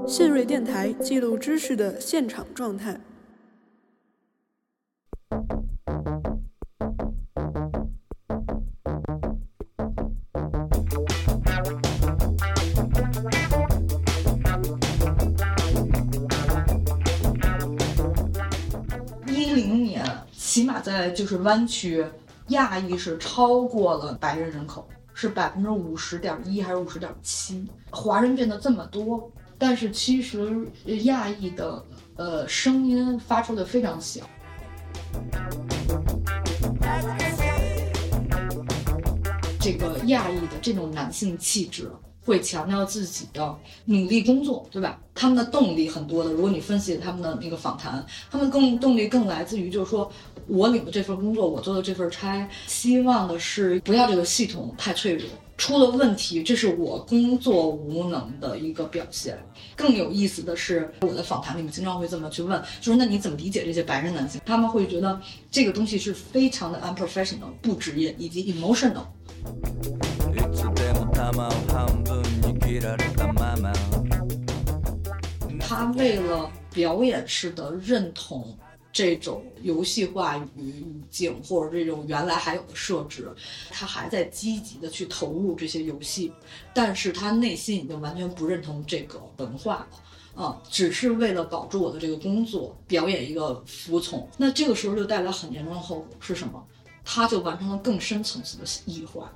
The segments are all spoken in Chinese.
信瑞电台记录知识的现场状态。 10年，起码在就是湾区，亚裔是超过了白人人口，是50.1%还是50.7%？华人变得这么多，但是其实亚裔的声音发出的非常小。这个亚裔的这种男性气质会强调自己的努力工作，对吧？他们的动力很多的。如果你分析他们的那个访谈，他们动力更来自于就是说，我领的这份工作，我做的这份差，希望的是不要这个系统太脆弱，出了问题，这是我工作无能的一个表现。更有意思的是，我的访谈里面经常会这么去问，就是那你怎么理解这些白人男性？他们会觉得这个东西是非常的 unprofessional， 不职业以及 emotional。他为了表演式的认同这种游戏化语境或者这种原来还有的设置，他还在积极的去投入这些游戏，但是他内心已经完全不认同这个文化了。只是为了保住我的这个工作，表演一个服从。那这个时候就带来很严重的后果是什么？他就完成了更深层次的异化。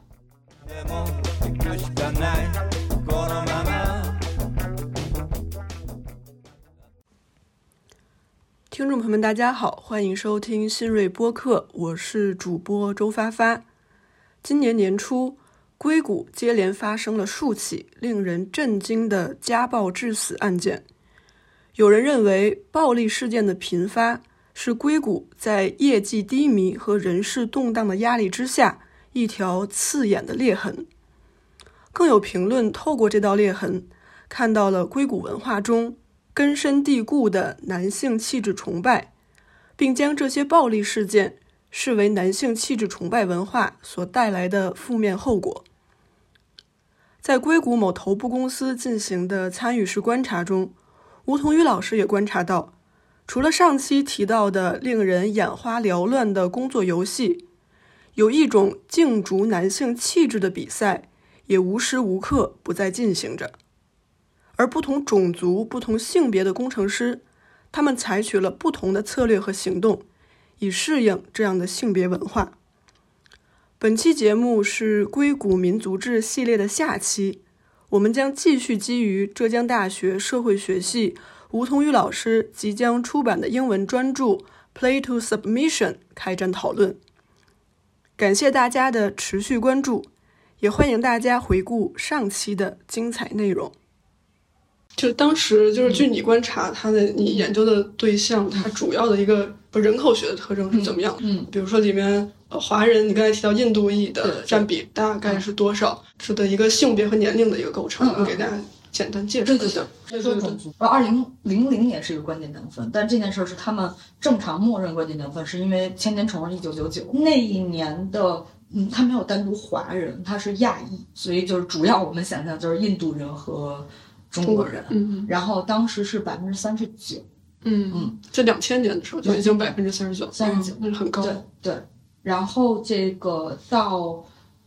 听众朋友们大家好，欢迎收听新锐播客，我是主播周发发。今年年初，硅谷接连发生了数起令人震惊的家暴致死案件。有人认为暴力事件的频发是硅谷在业绩低迷和人事动荡的压力之下一条刺眼的裂痕。更有评论透过这道裂痕看到了硅谷文化中根深蒂固的男性气质崇拜，并将这些暴力事件视为男性气质崇拜文化所带来的负面后果。在硅谷某头部公司进行的参与式观察中，吴桐宇老师也观察到，除了上期提到的令人眼花缭乱的工作游戏，有一种竞逐男性气质的比赛也无时无刻不在进行着。而不同种族、不同性别的工程师，他们采取了不同的策略和行动，以适应这样的性别文化。本期节目是硅谷民族志系列的下期，我们将继续基于浙江大学社会学系吴桐宇老师即将出版的英文专著《Play to Submission》开展讨论。感谢大家的持续关注，也欢迎大家回顾上期的精彩内容。就当时就是据你观察你研究的对象，它主要的一个人口学的特征是怎么样？比如说里面华人，你刚才提到印度裔的占比大概是多少？是的一个性别和年龄的一个构成，给大家简单介绍一下。 对，说种族。2000年是一个关键年份，但这件事是他们正常默认关键年份，是因为千年虫是1999那一年的。他没有单独华人，他是亚裔，所以就是主要我们想象就是印度人和中国人。然后当时是39%。 在2000年的时候就已经39%，那是很高。 对。然后这个到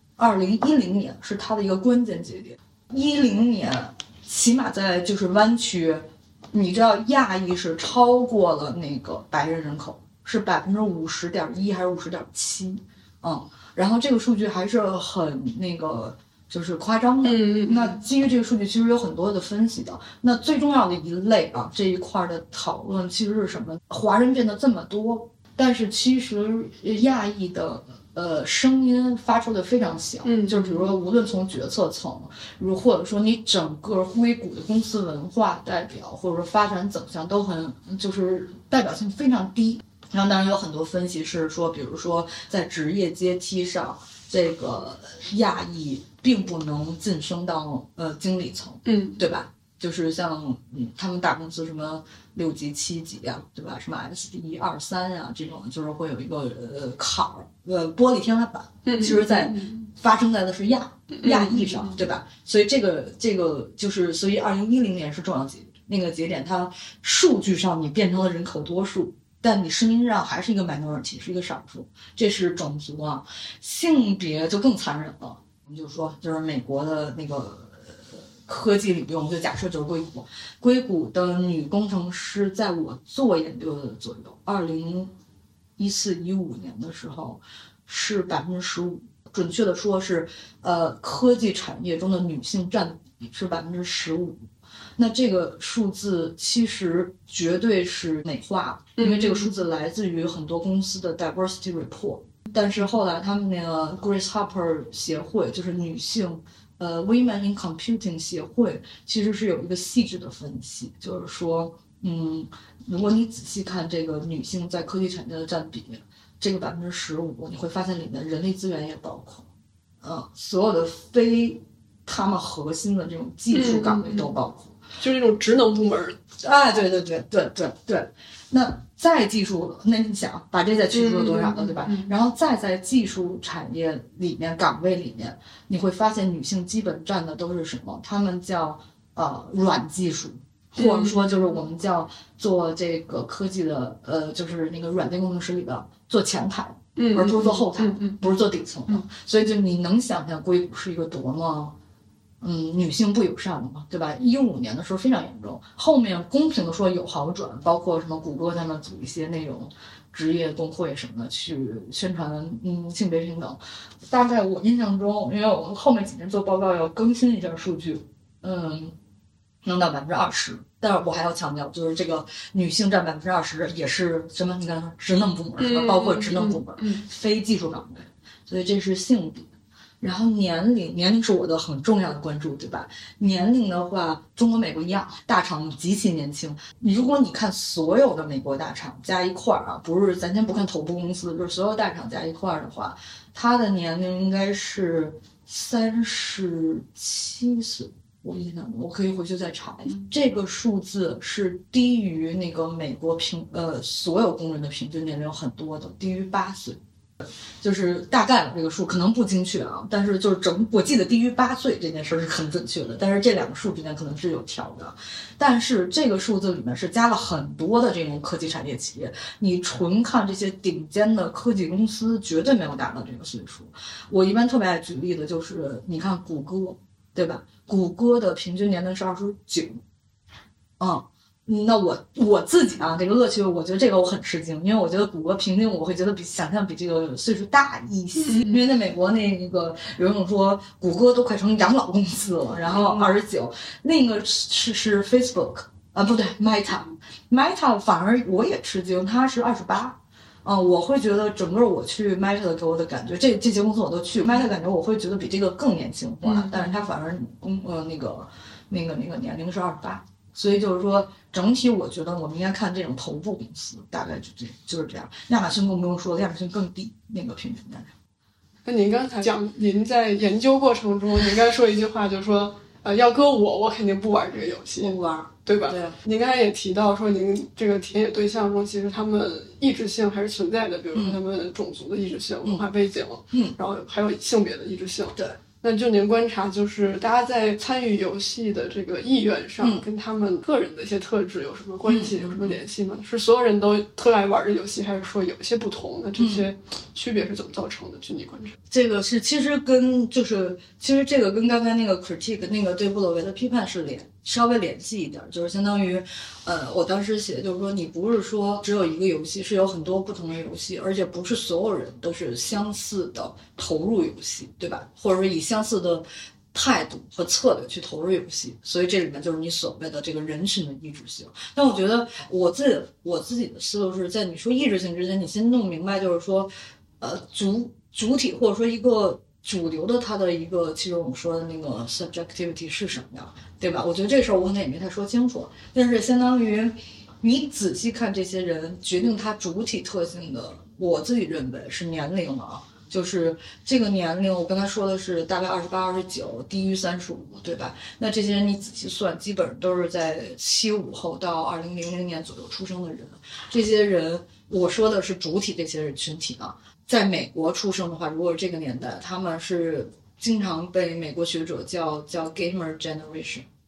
2010年是它的一个关键节点。10年，起码在就是湾区，你知道亚裔是超过了那个白人人口，是50.1%还是50.7%？然后这个数据还是很那个就是夸张的。那基于这个数据其实有很多的分析的。那最重要的一类这一块的讨论其实是什么？华人变得这么多，但是其实亚裔的声音发出的非常小。就比如说无论从决策层，或者说你整个硅谷的公司文化代表，或者说发展走向都很就是代表性非常低。然后当然有很多分析是说，比如说在职业阶梯上，这个亚裔并不能晋升到经理层，对吧？就是像他们大公司什么6级7级啊，对吧？什么 SD 2、3啊这种，就是会有一个坎儿，玻璃天花板，其实在发生在的是亚裔上，对吧？所以这个就是，所以2010年是重要节那个节点，它数据上你变成了人口多数，但你声音上还是一个 minority， 是一个少数。这是种族啊，性别就更残忍了。我们就说，就是美国的那个科技领域，我们就假设就是硅谷的女工程师，在我做研究的左右，2014-15年的时候是15%，准确的说是科技产业中的女性占比是15%。那这个数字其实绝对是美化的，因为这个数字来自于很多公司的 diversity report。但是后来他们那个 Grace Hopper 协会，就是女性Women in Computing 协会，其实是有一个细致的分析，就是说，如果你仔细看这个女性在科技产业的占比，这个15%，你会发现里面人力资源也包括，所有的非他们核心的这种技术岗位都包括。 就是那种职能部门。 哎，对。那在技术，那你想把这再去除了多少了，对吧？然后再在技术产业里面岗位里面，你会发现女性基本占的都是什么？他们叫软技术，或者说就是我们叫做这个科技的就是那个软件工程师里的做前台，而不是做后台，不是做底层的。所以就你能想象硅谷是一个多么女性不友善的嘛，对吧？15年的时候非常严重，后面公平的说有好转，包括什么谷歌他们组一些那种职业工会什么的去宣传性别平等。大概我印象中，因为我们后面几年做报告要更新一下数据，能到20%。但是我还要强调，就是这个女性占20%也是什么？你看职能部门是吧？包括职能部门，非技术岗位，所以这是性别。然后年龄是我的很重要的关注，对吧？年龄的话，中国、美国一样，大厂极其年轻。如果你看所有的美国大厂加一块儿啊，不是咱先不看头部公司，就是所有大厂加一块儿的话，它的年龄应该是37岁。我印象中，我可以回去再查一下。这个数字是低于那个美国所有工人的平均年龄很多的，低于8岁。就是大概这个数可能不精确啊，但是就是我记得低于8岁这件事是很准确的，但是这两个数之间可能是有调的。但是这个数字里面是加了很多的这种科技产业企业，你纯看这些顶尖的科技公司绝对没有达到这个岁数。我一般特别爱举例的就是你看谷歌，对吧？谷歌的平均年龄是29。那我自己啊，这个恶趣味，我觉得这个我很吃惊，因为我觉得谷歌平均我会觉得想象比这个岁数大一些，因为在美国那个有人说谷歌都快成养老公司了，然后29，那个是 Facebook 啊，不对 Meta 反而我也吃惊，它是28。我会觉得整个我去 Meta 的给我的感觉，这些公司我都去 Meta， 感觉我会觉得比这个更年轻化，但是它反而那个年龄是28。所以就是说，整体我觉得我们应该看这种头部公司，大概就是这样。亚马逊更不用说，亚马逊更低那个平均年龄。 那您刚才讲，您在研究过程中，您刚才说一句话，就是说，要搁我肯定不玩这个游戏， 不玩， 对吧？ 对。 您刚才也提到说，您这个田野对象中，其实他们意志性还是存在的，比如说他们种族的意志性、文化背景，然后还有性别的意志性， 对。 那就您观察，就是大家在参与游戏的这个意愿上，跟他们个人的一些特质有什么关系，有什么联系吗？是所有人都特爱玩这游戏，还是说有一些不同？那这些区别是怎么造成的？据你观察， 这个是其实这个跟刚才那个 critique 那个对布洛维的批判是稍微联系一点，就是相当于，我当时写就是说，你不是说只有一个游戏，是有很多不同的游戏，而且不是所有人都是相似的投入游戏，对吧？或者说以相似的态度和策略去投入游戏，所以这里面就是你所谓的这个人群的意志性。但我觉得我自己的思路是在你说意志性之前，你先弄明白，就是说，主体或者说一个主流的它的一个，其实我们说的那个 subjectivity 是什么样，对吧？我觉得这事儿我可能也没太说清楚，但是相当于你仔细看这些人决定他主体特性的，我自己认为是年龄啊。就是这个年龄，我刚才说的是大概28、29，低于35，对吧？那这些人你仔细算，基本上都是在75后到2000年左右出生的人。这些人，我说的是主体这些人群体啊，在美国出生的话，如果是这个年代，他们是经常被美国学者叫 gamer generation，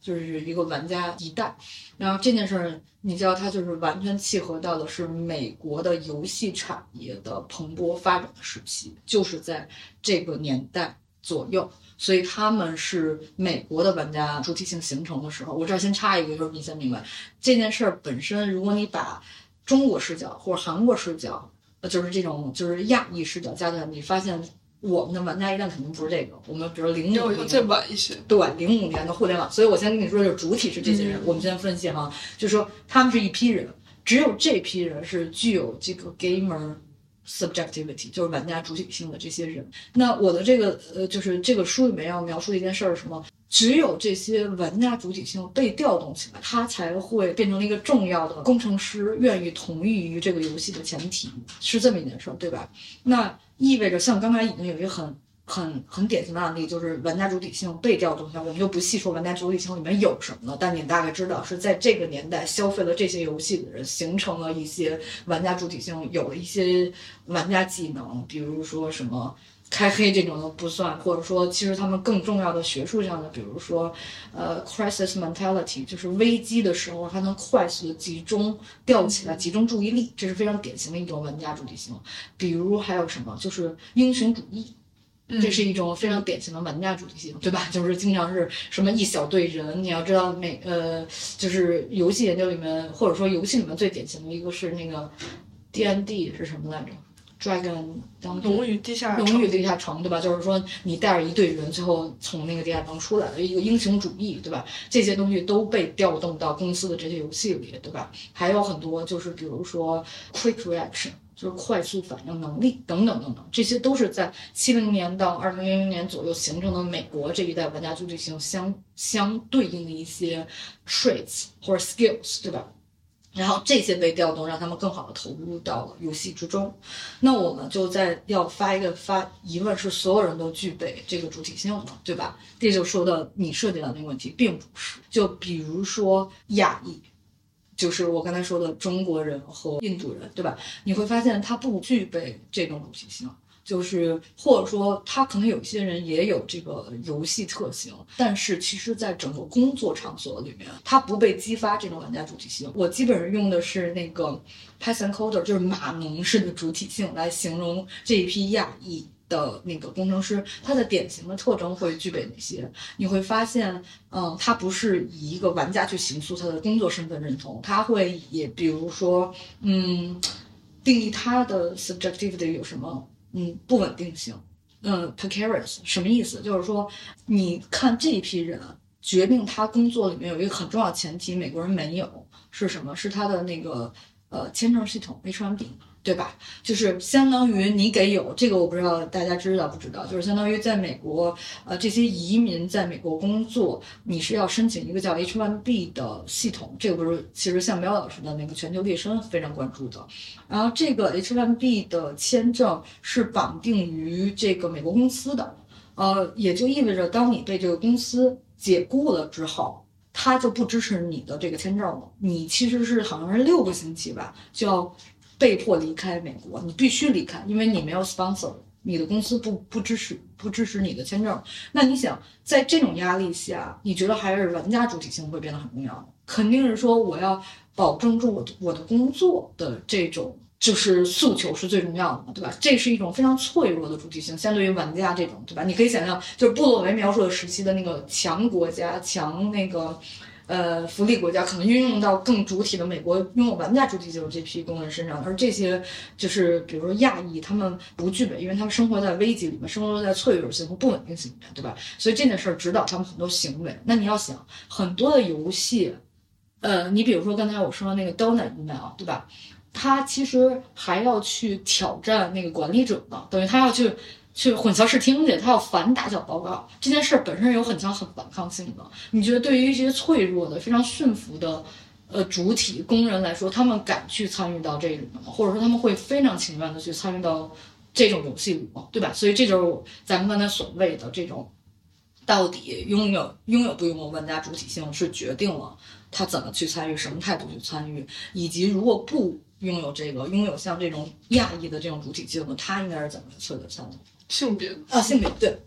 就是一个玩家一代。然后这件事儿，你知道它就是完全契合到的是美国的游戏产业的蓬勃发展的时期，就是在这个年代左右。所以他们是美国的玩家主体性形成的时候。我这儿先插一个，就是你先明白这件事儿本身，如果你把中国视角或者韩国视角，就是这种就是亚裔视角加进来，你发现我们的玩家一代肯定不是这个。我们比如05年要再晚一些， 对，05年的互联网。所以我先跟你说，就是主体是这些人。我们先分析哈，就是说他们是一批人，只有这批人是具有这个 gamer subjectivity， 就是玩家主体性的这些人。那我的这个就是这个书里面要描述的一件事儿是什么？只有这些玩家主体性被调动起来，他才会变成了一个重要的工程师愿意同意于这个游戏的前提，是这么一件事儿，对吧？那意味着像刚才已经有一个很典型的案例，就是玩家主体性被调动起来，我们就不细说玩家主体性里面有什么了，但你大概知道是在这个年代消费了这些游戏的人，形成了一些玩家主体性，有了一些玩家技能，比如说什么开黑这种都不算，或者说其实他们更重要的学术上的，比如说crisis mentality， 就是危机的时候还能快速的调起来集中注意力，这是非常典型的一种玩家主体性。比如还有什么，就是英雄主义，这是一种非常典型的玩家主题性，对吧？就是经常是什么一小队人，你要知道就是游戏研究里面，或者说游戏里面最典型的一个是那个 D&D 是什么来着？Dragon 龙与地下城，对吧？就是说你带着一队人，最后从那个地下城出来的一个英雄主义，对吧？这些东西都被调动到公司的这些游戏里，对吧？还有很多就是比如说 quick reaction， 就是快速反应能力等等等等，这些都是在70年到2000年左右形成的美国这一代玩家主体性相对应的一些 traits 或者 skills， 对吧？然后这些被调动，让他们更好的投入到了游戏之中。那我们就要发疑问，是所有人都具备这个主体性吗？对吧？这就说到你涉及到那个问题，并不是。就比如说亚裔，就是我刚才说的中国人和印度人，对吧？你会发现他不具备这种主体性。就是或者说他可能有一些人也有这个游戏特性，但是其实在整个工作场所里面他不被激发这种玩家主体性。我基本上用的是那个 Python coder， 就是码农式的主体性来形容这一批亚裔的那个工程师，他的典型的特征会具备哪些？你会发现他不是以一个玩家去形塑他的工作身份认同，他会也比如说定义他的 subjectivity 有什么不稳定性。precarious 什么意思？就是说你看这一批人决定他工作里面有一个很重要的前提，美国人没有，是什么？是他的那个签证系统 H1B， 对吧？就是相当于你有这个，我不知道大家知道不知道，就是相当于在美国这些移民在美国工作，你是要申请一个叫 H1B 的系统，这个不是其实像苗老师的那个全球猎身非常关注的。然后这个 H1B 的签证是绑定于这个美国公司的，也就意味着当你被这个公司解雇了之后，他就不支持你的这个签证了。你其实是好像是6个星期吧，就要被迫离开美国，你必须离开，因为你没有 sponsor， 你的公司不支持你的签证。那你想，在这种压力下，你觉得还是玩家主体性会变得很重要吗？肯定是说我要保证住我的工作的这种就是诉求是最重要的嘛，对吧？这是一种非常脆弱的主体性，相对于玩家这种，对吧？你可以想象，就是布洛维描述的时期的那个强国家、强那个福利国家，可能运用到更主体的美国拥有玩家主体性的这批工人身上，而这些就是比如说亚裔，他们不具备，因为他们生活在危机里面，生活在脆弱性和不稳定性里面，对吧？所以这件事儿指导他们很多行为。那你要想，很多的游戏，你比如说刚才我说的那个 Donut Email， 对吧？他其实还要去挑战那个管理者呢，等于他要去混淆视听去，他要反打小报告。这件事本身有很反抗性的。你觉得对于一些脆弱的、非常驯服的主体工人来说，他们敢去参与到这里吗？或者说他们会非常情愿的去参与到这种游戏里吗？对吧？所以这就是咱们刚才所谓的这种，到底拥有不拥有玩家主体性，是决定了他怎么去参与，什么态度去参与，以及如果不拥有像这种亚裔的这种主体性的，他应该是怎么策略参与？ 性别对。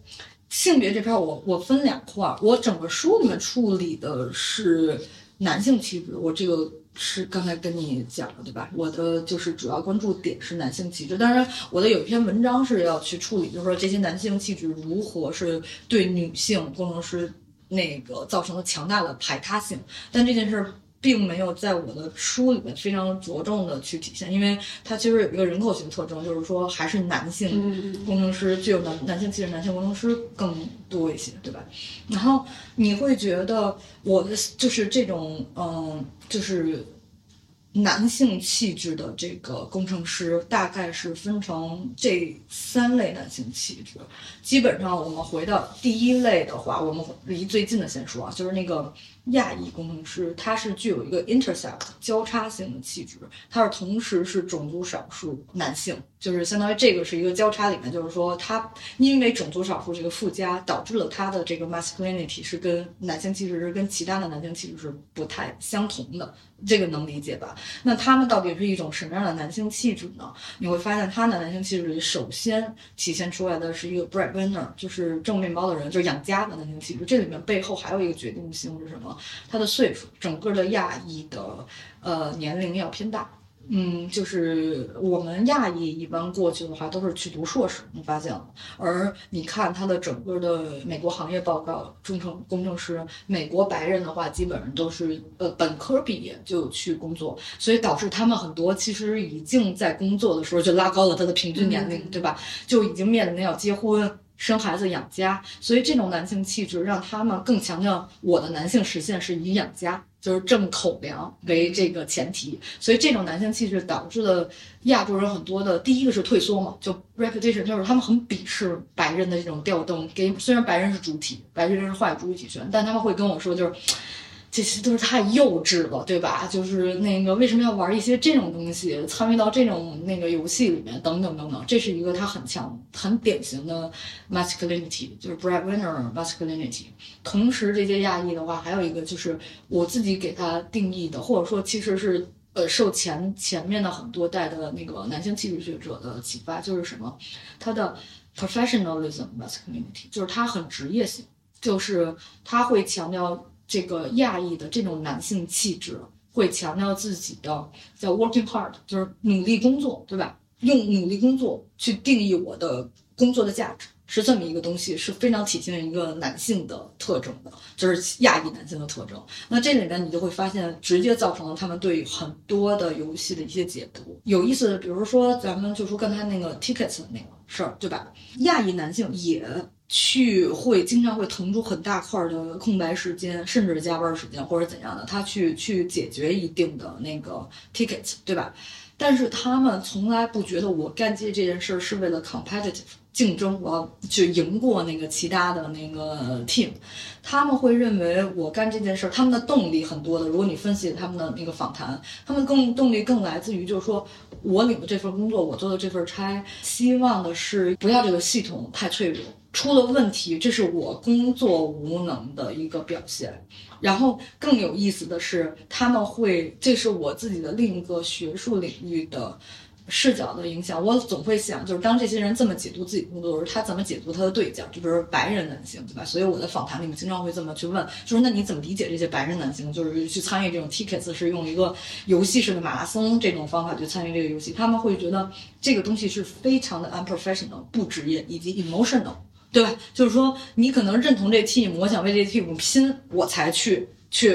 性别这片我分2块，我整个书里面处理的是男性气质，我这个是刚才跟你讲的对吧？我的就是主要关注点是男性气质，当然我的有一篇文章是要去处理，就是说这些男性气质如何是对女性工程师那个造成了强大的排他性，但这件事并没有在我的书里面非常着重的去体现，因为它其实有一个人口学特征，就是说还是男性工程师具有男性气质，男性工程师更多一些，对吧？然后你会觉得我的就是这种就是男性气质的这个工程师大概是分成这3类男性气质。基本上我们回到第1类的话，我们离最近的先说啊，就是那个亚裔工程师，他是具有一个 intersect 交叉性的气质，他是同时是种族少数男性，就是相当于这个是一个交叉里面，就是说他因为种族少数这个附加，导致了他的这个 masculinity 是跟男性气质是跟其他的男性气质是不太相同的，这个能理解吧？那他们到底是一种什么样的男性气质呢？你会发现他的男性气质里首先体现出来的是一个 breadwinner， 就是挣面包的人，就是养家的男性气质。这里面背后还有一个决定性是什么？他的岁数，整个的亚裔的年龄要偏大。就是我们亚裔一般过去的话都是去读硕士，你发现了？而你看他的整个的美国行业报告，工程师，美国白人的话基本上都是本科毕业就去工作，所以导致他们很多其实已经在工作的时候就拉高了他的平均年龄，对吧？就已经面临要结婚。生孩子养家，所以这种男性气质让他们更强调我的男性实现是以养家，就是挣口粮为这个前提，所以这种男性气质导致了亚洲人很多的第一个是退缩嘛，就 reputation， 就是他们很鄙视白人的这种调动，虽然白人是主体，白人是话语主体权，但他们会跟我说就是这些都是太幼稚了，对吧？就是那个为什么要玩一些这种东西，参与到这种那个游戏里面，等等等等，这是一个他很强、很典型的 masculinity， 就是 breadwinner masculinity。同时，这些亚裔的话，还有一个就是我自己给他定义的，或者说其实是受前面的很多代的那个男性气质学者的启发，就是什么？他的 professionalism masculinity， 就是他很职业性，就是他会强调。这个亚裔的这种男性气质会强调自己的叫 working hard， 就是努力工作，对吧？用努力工作去定义我的工作的价值，是这么一个东西，是非常体现一个男性的特征的，就是亚裔男性的特征。那这里面你就会发现，直接造成了他们对很多的游戏的一些解读。有意思的，比如说咱们就说刚才那个 tickets 的那个事儿，对吧？亚裔男性也会经常会腾出很大块的空白时间，甚至是加班时间或者怎样的，他去解决一定的那个 tickets， 对吧？但是他们从来不觉得我干这件事是为了 competitive 竞争，我要去赢过那个其他的那个 team。他们会认为我干这件事，他们的动力很多的。如果你分析他们的那个访谈，他们动力更来自于就是说我领的这份工作，我做的这份差，希望的是不要这个系统太脆弱。出了问题，这是我工作无能的一个表现。然后更有意思的是，他们会，这是我自己的另一个学术领域的视角的影响。我总会想，就是当这些人这么解读自己工作的时候，他怎么解读他的对象，就比如说白人男性，对吧？所以我的访谈里面经常会这么去问，就是那你怎么理解这些白人男性，就是去参与这种 tickets 是用一个游戏式的马拉松这种方法去参与这个游戏，他们会觉得这个东西是非常的 unprofessional 不职业以及 emotional。对吧？就是说，你可能认同这 team， 我想为这 team 拼，我才去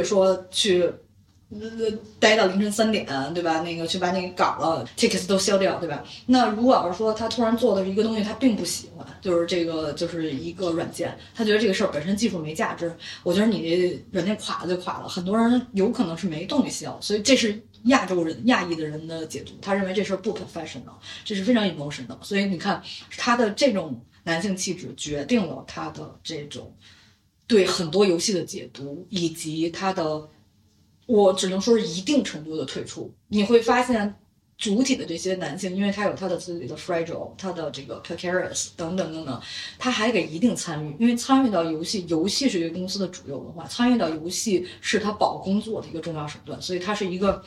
待到凌晨3点，对吧？那个去把那个搞了 tickets 都消掉，对吧？那如果要是说他突然做的一个东西，他并不喜欢，就是这个就是一个软件，他觉得这个事儿本身技术没价值，我觉得你这软件垮了就垮了，很多人有可能是没动力消，所以这是亚裔的人的解读，他认为这事儿不 professional， 这是非常 emotional， 所以你看他的这种男性气质决定了他的这种对很多游戏的解读，以及他的，我只能说是一定程度的退出。你会发现主体的这些男性，因为他有他的自己的 fragile， 他的这个 precarious 等等等等，他还给一定参与，因为参与到游戏是一个公司的主流文化，参与到游戏是他保工作的一个重要手段，所以他是一个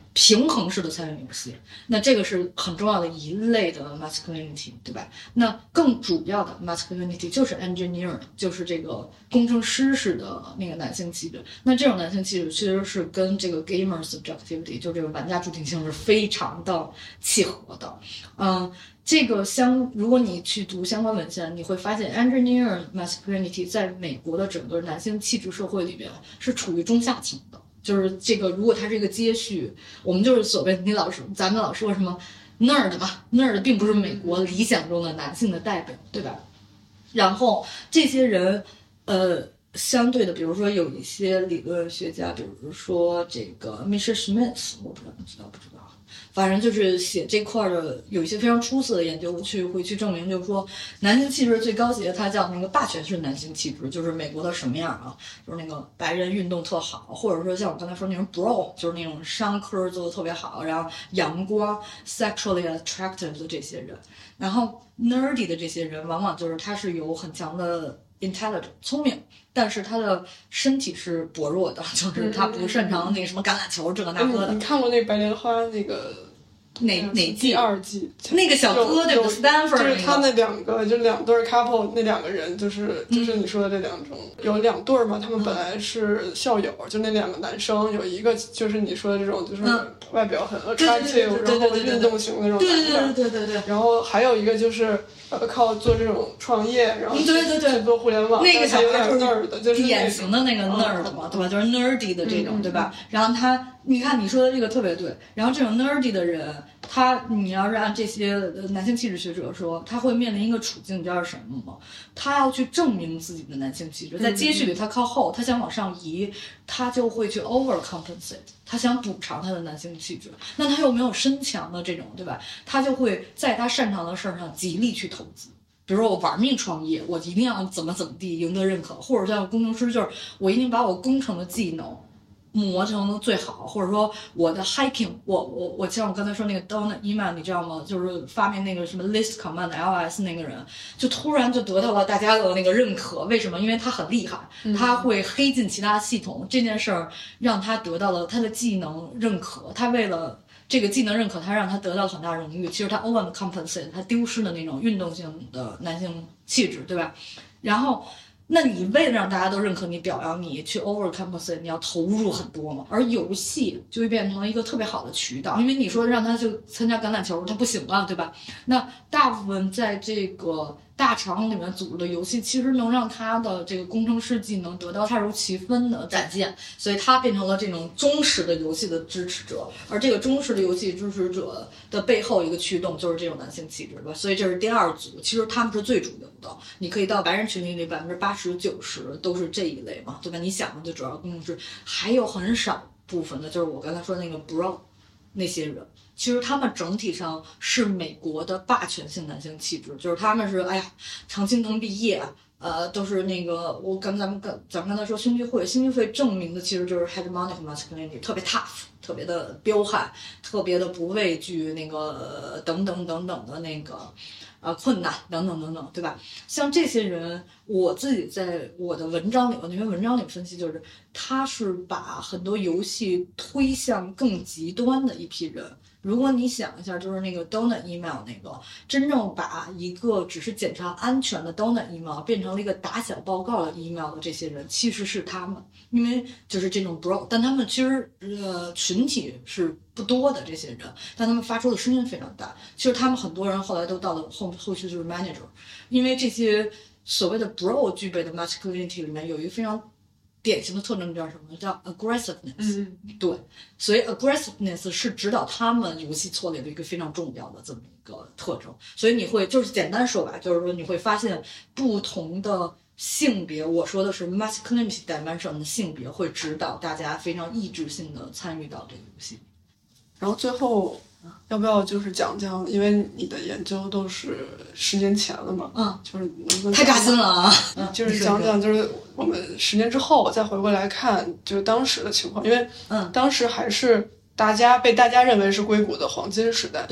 平衡式的参与游戏，那这个是很重要的一类的 masculinity， 对吧？那更主要的 masculinity 就是 engineer， 就是这个工程师式的那个男性气质。那这种男性气质其实是跟这个 gamer subjectivity， 就这个玩家主体性是非常的契合的。这个如果你去读相关文献，你会发现 engineer masculinity 在美国的整个男性气质社会里面是处于中下层的。就是这个，如果它是一个接续，我们就是所谓咱们老说什么 nerd 嘛 ，nerd 并不是美国理想中的男性的代表，对吧？然后这些人，相对的，比如说有一些理论学家，比如说这个 Misha Schmitz， 我不知道你知道不知道。反正就是写这块的有一些非常出色的研究会去证明，就是说男性气质最高级的，它叫那个霸权式男性气质，就是美国的什么样啊？就是那个白人运动特好，或者说像我刚才说那种 bro， 就是那种商科做的特别好，然后阳光 sexually attractive 的这些人，然后 nerdy 的这些人，往往就是他是有很强的 intelligent 聪明，但是他的身体是薄弱的，就是他不擅长那个什么橄榄球这个那个的。 你看过那白莲花那个哪季？ 第2季那个小哥对吧 Stanford 就是他那2个就2对 couple， 那2个人就是你说的这2种，有2对嘛，他们本来是校友，就那2个男生，有一个就是你说的这种就是外表很 attractive， 然后运动型的那种男的， 对， 然后还有一个就是靠做这种创业，然后去做互联网， 那个小孩就是 nerd， 就是典型的那个 nerd 嘛，对吧？就是 nerdy 的这种，对吧？然后你看你说的这个特别对，然后这种 nerdy 的人，你要让这些男性气质学者说，他会面临一个处境，你知道是什么吗？他要去证明自己的男性气质，在接续里他靠后，他想往上移，他就会去 overcompensate， 他想补偿他的男性气质，那他又没有身强的这种，对吧？他就会在他擅长的事儿上极力去投资。比如说我玩命创业，我一定要怎么地赢得认可，或者像工程师，就是我一定把我工程的技能磨成最好，或者说我的 hiking， 我像我刚才说那个 Donut Email， 你知道吗？就是发明那个什么 list command LS 那个人，就突然就得到了大家的那个认可。为什么？因为他很厉害，他会黑进其他系统，这件事儿让他得到了他的技能认可。他为了这个技能认可，他让他得到了很大荣誉。其实他 overcompensate， 他丢失了那种运动性的男性气质，对吧？然后。那你为了让大家都认可你、表扬你，去 overcompensate， 你要投入很多嘛。而游戏就会变成了一个特别好的渠道，因为你说让他就参加橄榄球，他不行了，对吧？那大部分在这个大厂里面组织的游戏，其实能让他的这个工程师技能得到恰如其分的展现，所以他变成了这种忠实的游戏的支持者。而这个忠实的游戏支持者的背后一个驱动就是这种男性气质，对吧？所以这是第2组，其实他们是最主流的。你可以到白人群体里80%-90%都是这一类嘛，对吧？你想的就主要工程师，还有很少部分的就是我刚才说那个 bro 那些人。其实他们整体上是美国的霸权性男性气质，就是他们是常青藤毕业，都是那个咱们刚才说兄弟会证明的其实就是 hegemonic masculinity， 特别 tough， 特别的彪悍，特别的不畏惧那个等等的那个困难等等，对吧？像这些人，我自己在我的文章里，那篇文章里分析，就是他是把很多游戏推向更极端的一批人。如果你想一下，就是那个 Donut Email 那个，真正把一个只是检查安全的 Donut Email 变成了一个打小报告的 email 的这些人，其实是他们，因为就是这种 bro， 但他们其实群体是不多的这些人，但他们发出的声音非常大。其实他们很多人后来都到了后续就是 manager， 因为这些所谓的 bro 具备的 masculinity 里面有一个非常典型的特征叫什么？叫 aggressiveness。对，所以 aggressiveness 是指导他们游戏策略的一个非常重要的这么一个特征。所以你会就是简单说吧，就是说你会发现不同的性别，我说的是 masculinity dimension 的性别会指导大家非常意志性的参与到这个游戏。 然后最后要不要就是讲讲，因为你的研究都是10年前了嘛，就是能不能太扎心了啊！ 就是讲讲，就是我们10年之后再回过来看，就是当时的情况，因为当时还是被大家认为是硅谷的黄金时代， 对，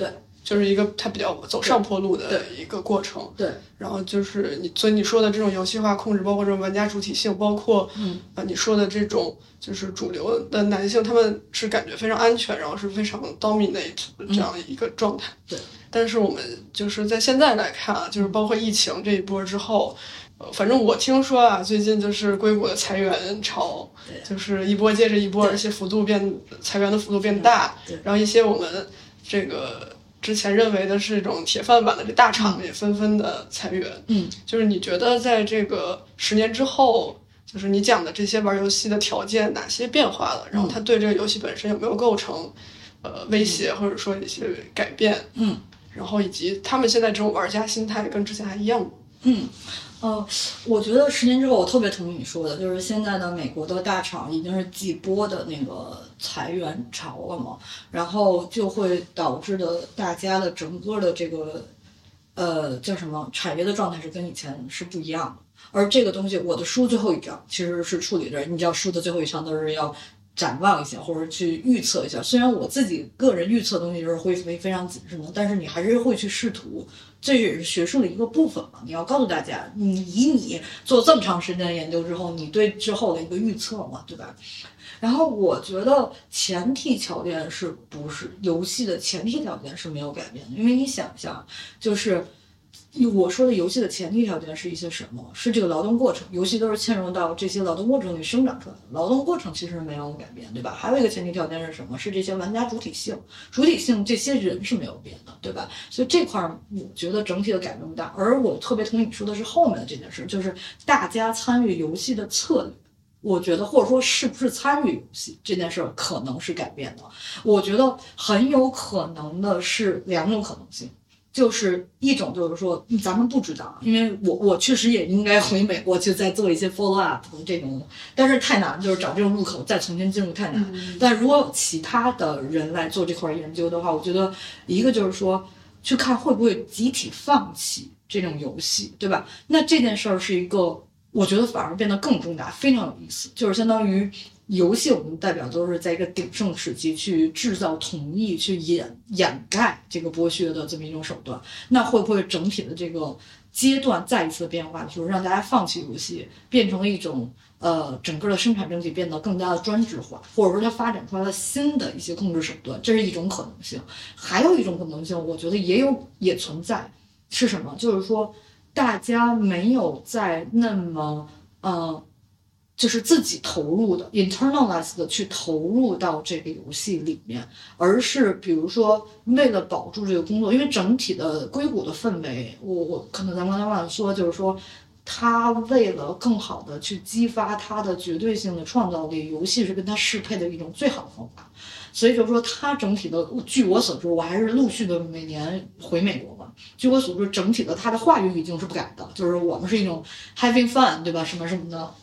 就是一个它比较走上坡路的一个过程。 对， 然后就是所以你说的这种游戏化控制，包括这种玩家主体性，包括你说的这种就是主流的男性，他们是感觉非常安全，然后是非常 dominate 这样一个状态。 对， 但是我们就是在现在来看啊，就是包括疫情这一波之后。反正我听说啊，最近就是硅谷的裁员潮，就是一波接着一波，而且裁员的幅度变大。然后一些我们这个之前认为的是这种铁饭碗的这大厂也纷纷的裁员。就是你觉得在这个10年之后，就是你讲的这些玩游戏的条件哪些变化了？然后它对这个游戏本身有没有构成威胁，或者说一些改变？然后以及他们现在这种玩家心态跟之前还一样吗？ 我觉得10年之后，我特别同意你说的，就是现在的美国的大厂已经是几波的那个裁员潮了嘛，然后就会导致的大家的整个的这个叫什么产业的状态是跟以前是不一样的。而这个东西，我的书最后一章其实是处理的，你知道书的最后一章都是要展望一下或者去预测一下，虽然我自己个人预测的东西就是会非常谨慎的，但是你还是会去试图，这也是学术的一个部分嘛。你要告诉大家，你做这么长时间的研究之后，你对之后的一个预测嘛，对吧？然后我觉得前提条件是不是游戏的前提条件是没有改变的，因为你想一下，就是我说的游戏的前提条件是一些什么？是这个劳动过程，游戏都是嵌入到这些劳动过程里生长出来的，劳动过程其实没有改变，对吧？还有一个前提条件是什么？是这些玩家主体性这些人是没有变的，对吧？所以这块我觉得整体的改变不大。而我特别同意你说的是后面的这件事，就是大家参与游戏的策略。我觉得或者说是不是参与游戏这件事可能是改变的。我觉得很有可能的是2种可能性。就是一种就是说咱们不知道，因为我确实也应该回美国去再做一些 follow up 这种，但是太难，就是找这种入口再重新进入太难。但如果有其他的人来做这块研究的话，我觉得一个就是说去看会不会集体放弃这种游戏，对吧？那这件事儿是一个我觉得反而变得更重大，非常有意思，就是相当于游戏我们代表都是在一个鼎盛时期去制造同意，去掩盖这个剥削的这么一种手段。那会不会整体的这个阶段再一次的变化，就是让大家放弃游戏，变成了一种整个的生产整体变得更加的专制化，或者说它发展出来了新的一些控制手段，这是一种可能性。还有一种可能性，我觉得也存在，是什么？就是说大家没有在那么就是自己投入的 internalize 的去投入到这个游戏里面，而是比如说为了保住这个工作，因为整体的硅谷的氛围，我可能咱们刚才忘了说，就是说他为了更好的去激发他的绝对性的创造力，游戏是跟他适配的一种最好的方法。所以就是说他整体的，据我所知，我还是陆续的每年回美国嘛，据我所知整体的他的话语已经是不改的，就是我们是一种 having fun， 对吧？什么什么的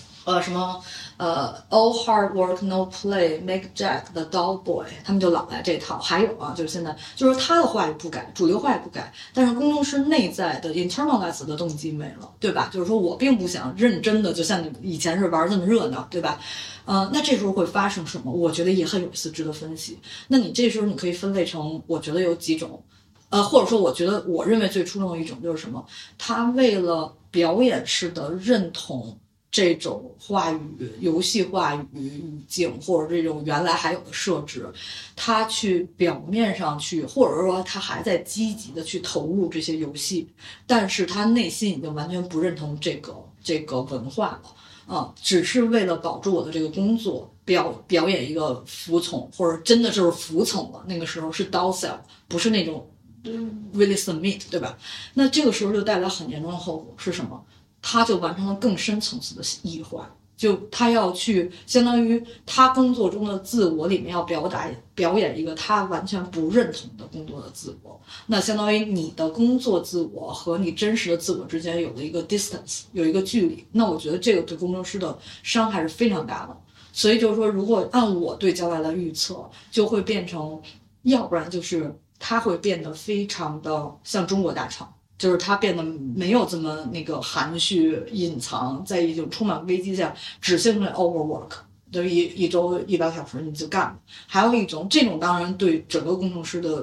all hard work no play make Jack the dull boy， 他们就老来这套。还有啊，就是现在就是他的话语不改，主流话语不改，但是工程师内在的 internalize 的动机没了，对吧？就是说我并不想认真的，就像你以前是玩这么热闹，对吧？那这时候会发生什么？我觉得也很有意思，值得分析。那你这时候你可以分类成，我觉得有几种，或者说我认为最出众的一种就是什么？他为了表演式的认同这种话语、游戏话语语境，或者这种原来还有的设置，他去表面上去，或者说他还在积极的去投入这些游戏，但是他内心已经完全不认同这个文化了。只是为了保住我的这个工作，表演一个服从，或者真的就是服从了。那个时候是 docile， 不是那种 really submit， 对吧？那这个时候就带来很严重的后果是什么？他就完成了更深层次的异化，就他要去相当于他工作中的自我里面要表演一个他完全不认同的工作的自我，那相当于你的工作自我和你真实的自我之间有了一个 distance， 有一个距离。那我觉得这个对工程师的伤害是非常大的。所以就是说，如果按我对将来的预测，就会变成，要不然就是他会变得非常的像中国大厂。就是他变得没有这么那个含蓄隐藏，在一种充满危机下只性的 overwork， 就是一周100小时你就干了。还有一种，这种当然对整个工程师的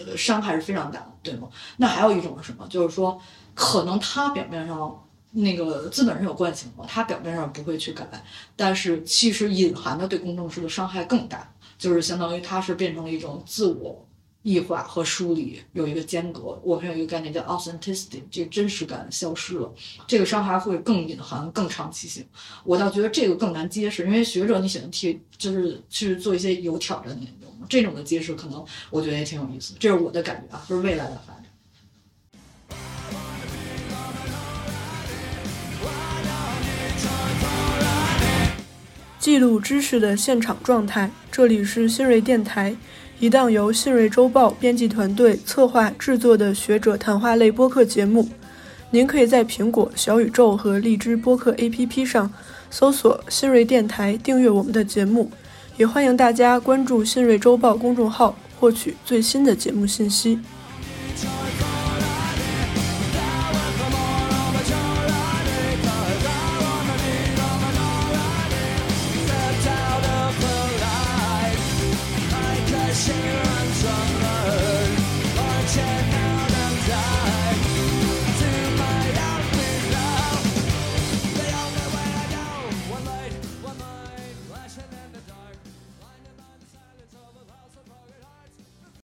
伤害是非常大的，对吗？那还有一种是什么？就是说，可能他表面上那个资本是有惯性的，他表面上不会去改，但是其实隐含的对公众是的伤害更大，就是相当于它是变成了一种自我异化和梳理有一个间隔。我们有一个概念叫 authenticity， 这个真实感消失了，这个伤害会更隐含、更长期性。我倒觉得这个更难揭示，因为学者你喜欢就是去做一些有挑战的研究嘛，这种的揭示可能我觉得也挺有意思，这是我的感觉啊，就是未来的发展。 记录知识的现场状态，这里是新锐电台，一档由新锐周报编辑团队策划制作的学者谈话类播客节目。您可以在苹果、小宇宙和荔枝播客 APP 上搜索新锐电台，订阅我们的节目，也欢迎大家关注新锐周报公众号，获取最新的节目信息。